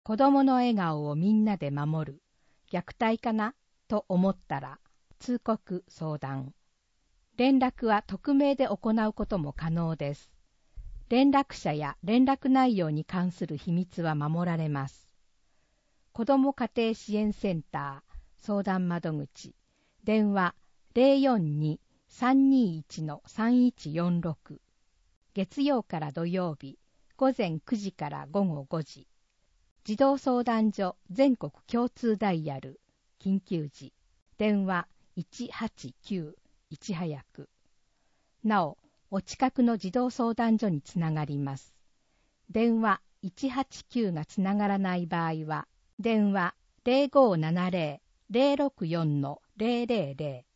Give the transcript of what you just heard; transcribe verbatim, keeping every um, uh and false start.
子供の笑顔をみんなで守る。虐待かなと思ったら、通告相談。連絡は匿名で行うことも可能です。連絡者や連絡内容に関する秘密は守られます。子ども家庭支援センター相談窓口、電話 ゼロよんに さんにいち さんいちよんろく、月曜から土曜日、午前くじから午後ごじ。児童相談所全国共通ダイヤル、緊急時、電話いちはちきゅう、いち早く。なお、お近くの児童相談所につながります。電話いちはちきゅうがつながらない場合は、電話 ゼロごーななゼロ ゼロろくよん ゼロゼロゼロ